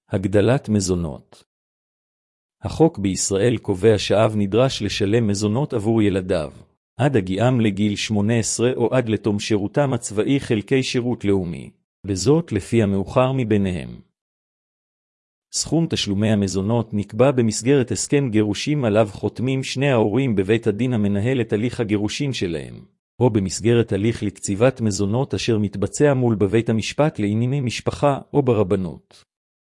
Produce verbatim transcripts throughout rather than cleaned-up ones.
הגדלת מזונות. החוק בישראל קובע שאב נדרש לשלם מזונות עבור ילדיו, עד הגיעם לגיל שמונה עשרה או עד לתום שירותם הצבאי חלקי שירות לאומי, וזאת לפי המאוחר מביניהם. סכום תשלומי המזונות נקבע במסגרת הסכם גירושים עליו חותמים שני ההורים בבית הדין המנהל את הליך הגירושין שלהם, או במסגרת הליך לקציבת מזונות אשר מתבצע מול בבית המשפט לענייני משפחה או ברבנות.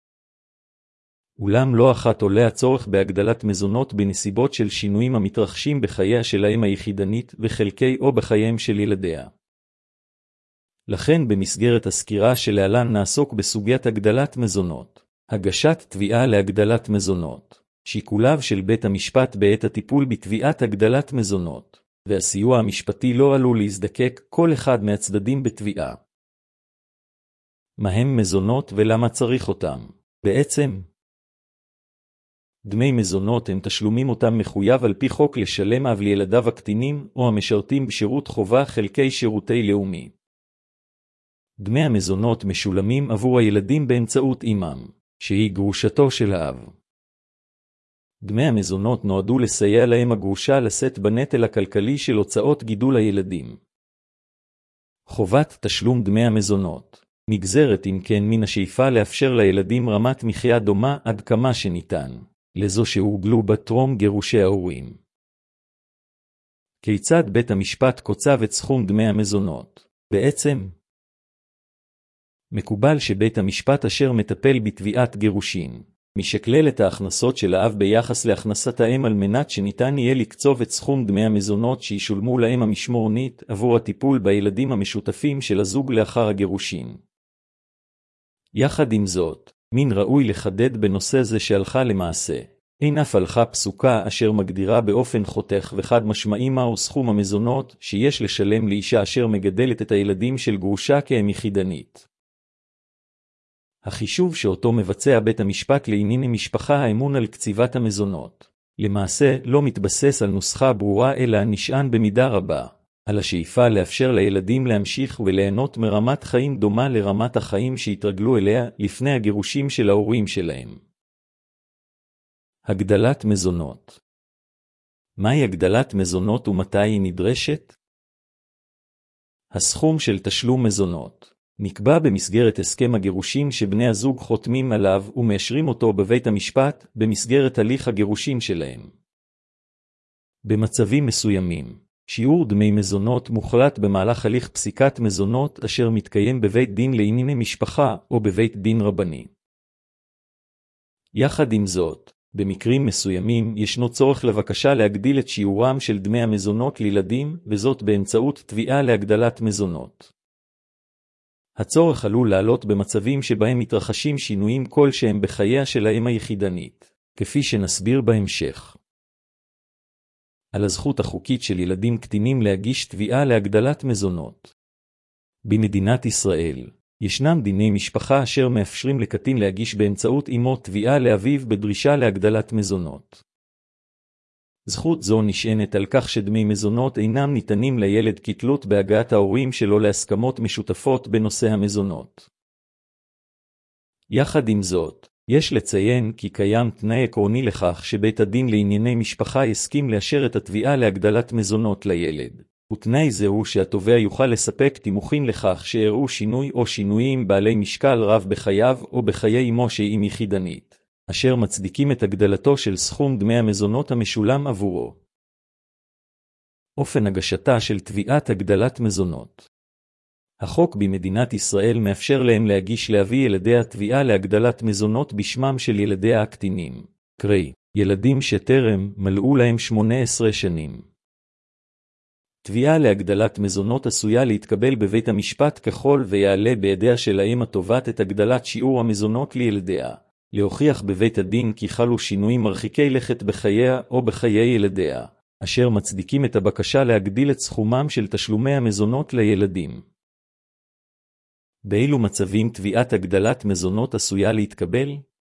אולם לא אחת עולה הצורך בהגדלת מזונות בנסיבות של שינויים המתרחשים בחייה של האם היחידנית וחלקי או בחייהם של ילדיה. לכן במסגרת הסקירה שלהלן נעסוק בסוגיית הגדלת מזונות, הגשת תביעה להגדלת מזונות, שיקוליו של בית המשפט בעת הטיפול בתביעת הגדלת מזונות, והסיוע המשפטי לא עלול להזדקק כל אחד מהצדדים בתביעה. מהם מזונות ולמה צריך אותם? בעצם, דמי מזונות הם תשלומים אותם מחויב על פי חוק לשלם אב לילדיו הקטינים או המשרתים בשירות חובה חלקי שירותי לאומי. דמי המזונות משולמים עבור הילדים באמצעות אמם, שהיא גרושתו של האב. דמי המזונות נועדו לסייע להם הגרושה לשאת בנטל הכלכלי של הוצאות גידול הילדים. חובת תשלום דמי המזונות נגזרת אם כן מן השאיפה לאפשר לילדים רמת מחיה דומה עד כמה שניתן לזו שהורגלו בטרום גירושי ההורים. כיצד בית המשפט קוצב את סכום דמי המזונות? בעצם, מקובל שבית המשפט אשר מטפל בתביעת גירושין, משקלל את ההכנסות של האב ביחס להכנסת האם על מנת שניתן יהיה לקצוב את סכום דמי המזונות שישולמו לאם המשמורנית עבור הטיפול בילדים המשותפים של הזוג לאחר הגירושין. יחד עם זאת, מן ראוי לחדד בנושא זה שהלכה למעשה, אין אף הלכה פסוקה אשר מגדירה באופן חותך וחד משמעי מהו סכום המזונות שיש לשלם לאישה אשר מגדלת את הילדים של גרושה כאם יחידנית. החישוב שאותו מבצע בית המשפט לענייני משפחה האמון על קציבת המזונות, למעשה לא מתבסס על נוסחה ברורה אלא נשען במידה רבה על השאיפה לאפשר לילדים להמשיך וליהנות מרמת חיים דומה לרמת החיים שהתרגלו אליה לפני הגירושים של ההורים שלהם. הגדלת מזונות. מהי הגדלת מזונות ומתי היא נדרשת? הסכום של תשלום מזונות נקבע במסגרת הסכם הגירושים שבני הזוג חותמים עליו ומאשרים אותו בבית המשפט במסגרת הליך הגירושים שלהם. במצבים מסוימים, שיעור דמי מזונות מוחלט במהלך הליך פסיקת מזונות אשר מתקיים בבית דין לענייני משפחה או בבית דין רבני. יחד עם זאת, במקרים מסוימים ישנו צורך לבקשה להגדיל את שיעורם של דמי המזונות לילדים, וזאת באמצעות תביעה להגדלת מזונות. הצורך עלול לעלות במצבים שבהם מתרחשים שינויים כלשהם בחייה של האם היחידנית, כפי שנסביר בהמשך. על הזכות החוקית של ילדים קטינים להגיש תביעה להגדלת מזונות. במדינת ישראל, ישנם דיני משפחה אשר מאפשרים לקטין להגיש באמצעות אמו תביעה לאביו בדרישה להגדלת מזונות. זכות זו נשענת על כך שדמי מזונות אינם ניתנים לילד כתלות בהגעת ההורים שלו להסכמות משותפות בנושא המזונות. יחד עם זאת, יש לציין כי קיים תנאי עקרוני לכך שבית הדין לענייני משפחה יסכים לאשר את התביעה להגדלת מזונות לילד, ותנאי זהו שהתובע יוכל לספק תימוכין לכך שהראו שינוי או שינויים בעלי משקל רב בחייו או בחיי אמו שהיא יחידנית, אשר מצדיקים את הגדלתו של סכום דמי המזונות המשולם עבורו. אופן הגשתה של תביעת הגדלת מזונות. החוק במדינת ישראל מאפשר להם להגיש להביא ילדיה תביעה להגדלת מזונות בשמם של ילדיה הקטינים, קרי, ילדים שטרם מלאו להם שמונה עשרה שנים. תביעה להגדלת מזונות עשויה להתקבל בבית המשפט ככל ויעלה בידיה של האם התובעת את הגדלת שיעור המזונות לילדיה, להוכיח בבית הדין כי חלו שינויים מרחיקי לכת בחייה או בחיי ילדיה, אשר מצדיקים את הבקשה להגדיל את סכומם של תשלומי המזונות לילדים. באילו מצבים תביעת הגדלת מזונות עשויה להתקבל?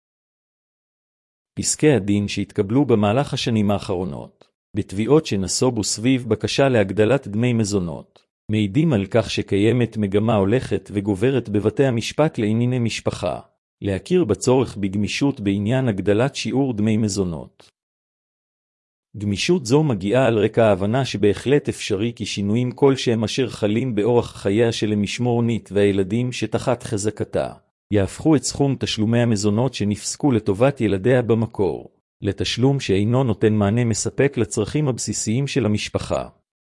פסקי הדין שהתקבלו במהלך השנים האחרונות, בתביעות שנסובו סביב בקשה להגדלת דמי מזונות, מעידים על כך שקיימת מגמה הולכת וגוברת בבתי המשפט לענייני משפחה, להכיר בצורך בגמישות בעניין הגדלת שיעור דמי מזונות. גמישות זו מגיעה על רקע ההבנה שבהחלט אפשרי כי שינויים כלשהם אשר חלים באורח חייה של המשמורנית והילדים שתחת חזקתה, יהפכו את סכום תשלומי המזונות שנפסקו לטובת ילדיה במקור, לתשלום שאינו נותן מענה מספק לצרכים הבסיסיים של המשפחה.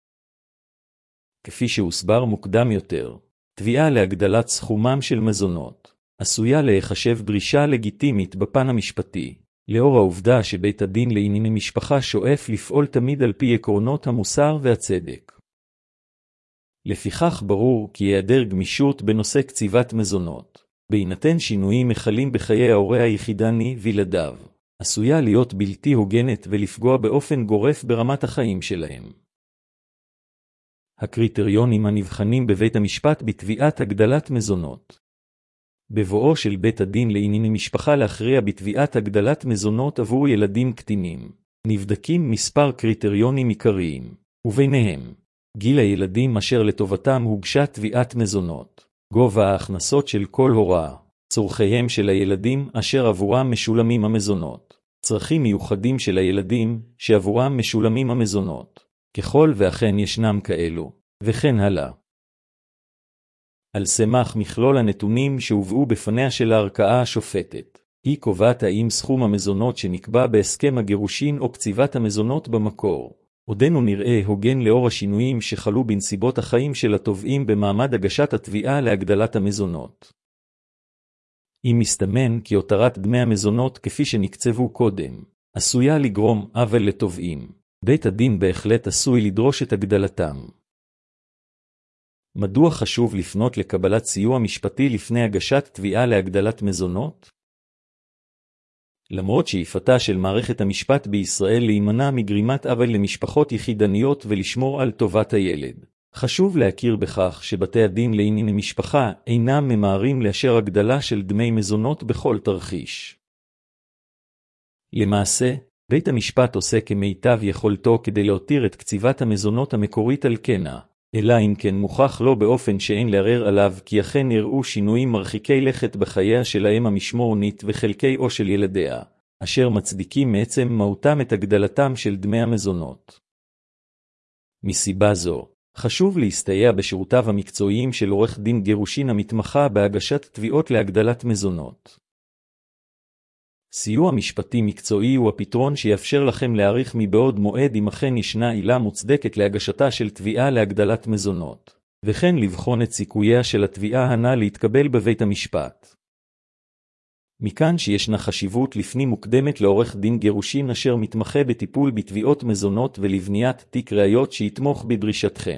כפי שהוסבר מוקדם יותר, תביעה להגדלת סכומם של מזונות עשויה להיחשב דרישה לגיטימית בפן המשפטי, לאור העובדה שבית הדין לענייני משפחה שואף לפעול תמיד על פי עקרונות המוסר והצדק. לפיכך ברור כי היעדר גמישות בנושא קציבת מזונות, בהינתן שינויים מחלים בחיי ההורה היחידני וילדיו, עשויה להיות בלתי הוגנת ולפגוע באופן גורף ברמת החיים שלהם. הקריטריונים הנבחנים בבית המשפט בתביעת הגדלת מזונות. בבואו של בית הדין לענייני משפחה להכריע בתביעת הגדלת מזונות עבור ילדים קטינים, נבדקים מספר קריטריונים עיקריים, וביניהם, גיל הילדים אשר לטובתם הוגשה תביעת מזונות, גובה ההכנסות של כל הוראה, צורכיהם של הילדים אשר עבורם משולמים המזונות, צרכים מיוחדים של הילדים שעבורם משולמים המזונות, ככל ואכן ישנם כאלו, וכן הלאה. על סמך מכלול הנתונים שהובאו בפניה של הערכאה השופטת, היא קובעת האם סכום המזונות שנקבע בהסכם הגירושין או קציבת המזונות במקור, עודנו נראה הוגן לאור השינויים שחלו בנסיבות החיים של התובעים במעמד הגשת התביעה להגדלת המזונות. אם מסתמן כי הותרת דמי המזונות כפי שנקצבו קודם, עשויה לגרום עוול לתובעים, בית הדין בהחלט עשוי לדרוש את הגדלתם. מדוע חשוב לפנות לקבלת סיוע משפטי לפני הגשת תביעה להגדלת מזונות? למרות שאיפתה של מערכת המשפט בישראל להימנע מגרימת עוול למשפחות יחידניות ולשמור על טובת הילד, חשוב להכיר בכך שבתי הדין לענייני משפחה אינם ממהרים לאשר הגדלה של דמי מזונות בכל תרחיש. למעשה, בית המשפט עושה כמיטב יכולתו כדי להותיר את קציבת המזונות המקורית על כנה, אלא אם כן מוכח לו באופן שאין לערער עליו כי אכן יראו שינויים מרחיקי לכת בחייה של האם המשמורנית וחלקי או של ילדיה, אשר מצדיקים מעצם מהותם את הגדלתם של דמי המזונות. מסיבה זו, חשוב להסתייע בשירותיו המקצועיים של עורך דין גירושין המתמחה בהגשת תביעות להגדלת מזונות. סיוע משפטי מקצועי הוא הפתרון שיאפשר לכם להעריך מבעוד מועד אם אכן ישנה עילה מוצדקת להגשתה של תביעה להגדלת מזונות, וכן לבחון את סיכוייה של התביעה הנ"ל להתקבל בבית המשפט. מכאן שישנה חשיבות לפנים מוקדמת לעורך דין גירושין אשר מתמחה בטיפול בתביעות מזונות ולבניית תיק ראיות שיתמוך בדרישתכם.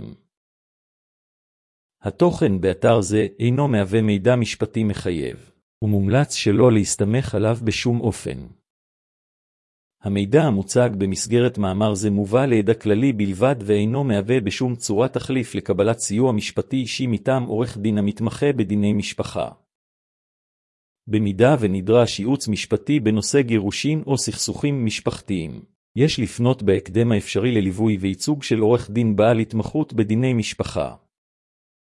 התוכן באתר זה אינו מהווה מידע משפטי מחייב, ומומלץ שלא להסתמך עליו בשום אופן. המידע המוצג במסגרת מאמר זה מובא לידע כללי בלבד ואינו מהווה בשום צורה תחליף לקבלת סיוע משפטי אישי מטעם עורך דין המתמחה בדיני משפחה. במידה ונדרש ייעוץ משפטי בנושא גירושין או סכסוכים משפחתיים, יש לפנות בהקדם האפשרי לליווי וייצוג של עורך דין בעל התמחות בדיני משפחה.